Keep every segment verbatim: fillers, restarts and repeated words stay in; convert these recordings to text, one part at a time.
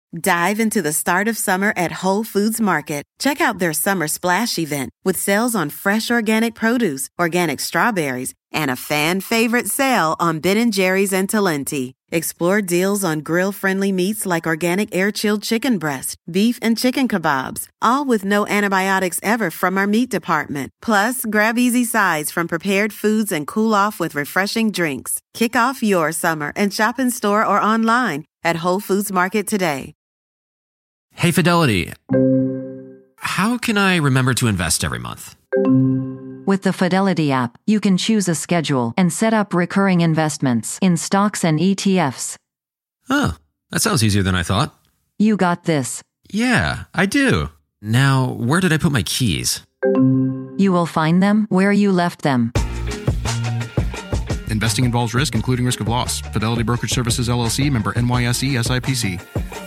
Dive into the start of summer at Whole Foods Market. Check out their Summer Splash event with sales on fresh organic produce, organic strawberries, and a fan-favorite sale on Ben and Jerry's and Talenti. Explore deals on grill-friendly meats like organic air-chilled chicken breast, beef, and chicken kebabs, all with no antibiotics ever from our meat department. Plus, grab easy sides from prepared foods and cool off with refreshing drinks. Kick off your summer and shop in store or online at Whole Foods Market today. Hey, Fidelity. How can I remember to invest every month? With the Fidelity app, you can choose a schedule and set up recurring investments in stocks and E T Fs. Oh, that sounds easier than I thought. You got this. Yeah, I do. Now, where did I put my keys? You will find them where you left them. Investing involves risk, including risk of loss. Fidelity Brokerage Services, L L C, member N Y S E, S I P C.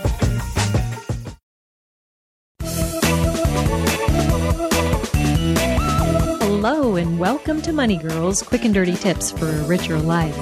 Hello and welcome to Money Girls, quick and dirty tips for a richer life.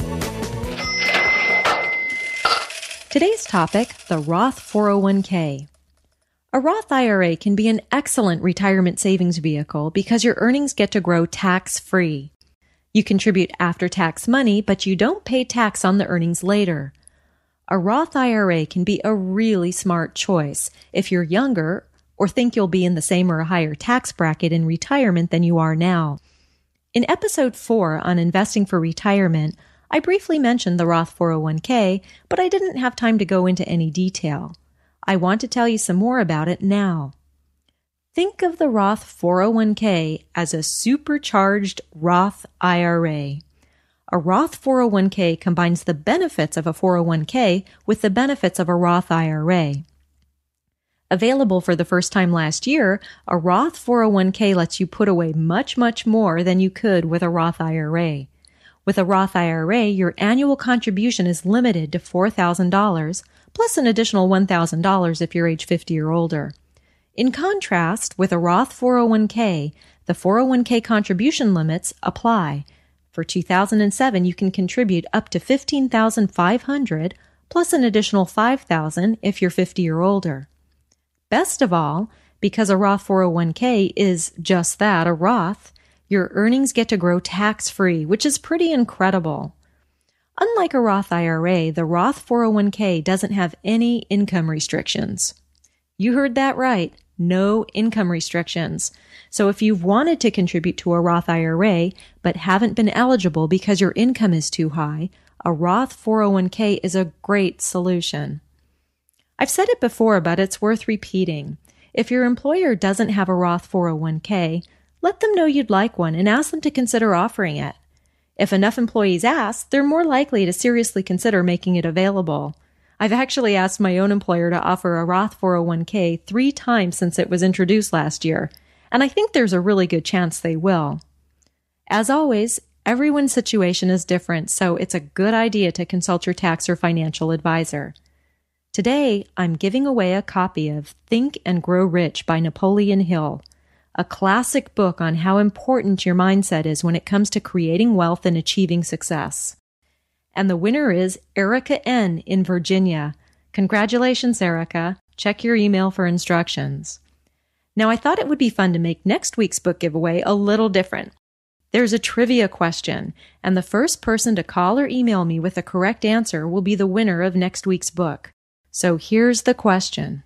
Today's topic, the Roth four oh one k. A Roth I R A can be an excellent retirement savings vehicle because your earnings get to grow tax-free. You contribute after-tax money, but you don't pay tax on the earnings later. A Roth I R A can be a really smart choice if you're younger or think you'll be in the same or higher tax bracket in retirement than you are now. In episode four on investing for retirement, I briefly mentioned the Roth four oh one k, but I didn't have time to go into any detail. I want to tell you some more about it now. Think of the Roth four oh one k as a supercharged Roth I R A. A Roth four oh one k combines the benefits of a four oh one k with the benefits of a Roth I R A. Available for the first time last year, a Roth four oh one k lets you put away much, much more than you could with a Roth I R A. With a Roth I R A, your annual contribution is limited to four thousand dollars, plus an additional one thousand dollars if you're age fifty or older. In contrast, with a Roth four oh one k, the four oh one k contribution limits apply. For two thousand seven, you can contribute up to fifteen thousand five hundred dollars, plus an additional five thousand dollars if you're fifty or older. Best of all, because a Roth four oh one k is just that, a Roth, your earnings get to grow tax-free, which is pretty incredible. Unlike a Roth I R A, the Roth four oh one k doesn't have any income restrictions. You heard that right, no income restrictions. So if you've wanted to contribute to a Roth I R A but haven't been eligible because your income is too high, a Roth four oh one k is a great solution. I've said it before, but it's worth repeating. If your employer doesn't have a Roth four oh one k, let them know you'd like one and ask them to consider offering it. If enough employees ask, they're more likely to seriously consider making it available. I've actually asked my own employer to offer a Roth four oh one k three times since it was introduced last year, and I think there's a really good chance they will. As always, everyone's situation is different, so it's a good idea to consult your tax or financial advisor. Today, I'm giving away a copy of Think and Grow Rich by Napoleon Hill, a classic book on how important your mindset is when it comes to creating wealth and achieving success. And the winner is Erica N. in Virginia. Congratulations, Erica. Check your email for instructions. Now, I thought it would be fun to make next week's book giveaway a little different. There's a trivia question, and the first person to call or email me with the correct answer will be the winner of next week's book. So here's the question.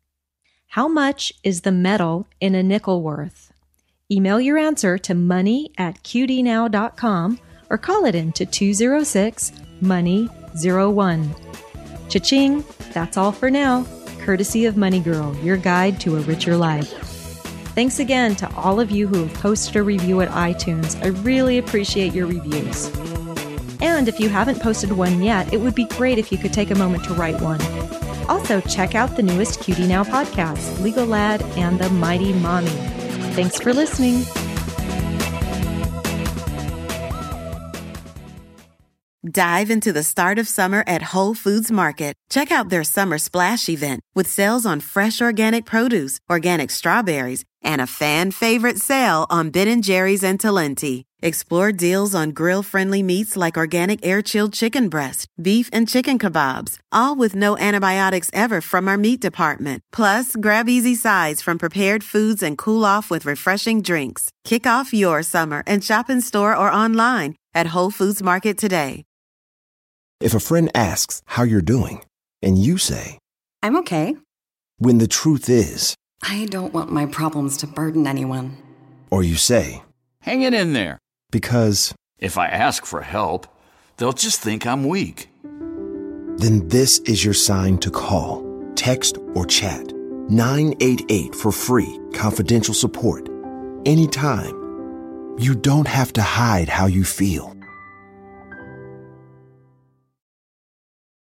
How much is the metal in a nickel worth? Email your answer to money at q d now dot com or call it in to two oh six, money oh one. Cha-ching! That's all for now. Courtesy of Money Girl, your guide to a richer life. Thanks again to all of you who have posted a review at iTunes. I really appreciate your reviews. And if you haven't posted one yet, it would be great if you could take a moment to write one. Also, check out the newest Q D Now podcast, Legal Lad and the Mighty Mommy. Thanks for listening. Dive into the start of summer at Whole Foods Market. Check out their Summer Splash event with sales on fresh organic produce, organic strawberries, and a fan-favorite sale on Ben and Jerry's and Talenti. Explore deals on grill-friendly meats like organic air-chilled chicken breast, beef and chicken kebabs, all with no antibiotics ever from our meat department. Plus, grab easy sides from prepared foods and cool off with refreshing drinks. Kick off your summer and shop in store or online at Whole Foods Market today. If a friend asks how you're doing, and you say, I'm okay. When the truth is, I don't want my problems to burden anyone. Or you say, hang it in there. Because if I ask for help, they'll just think I'm weak. Then this is your sign to call, text, or chat nine eight eight for free, confidential support. Anytime. You don't have to hide how you feel.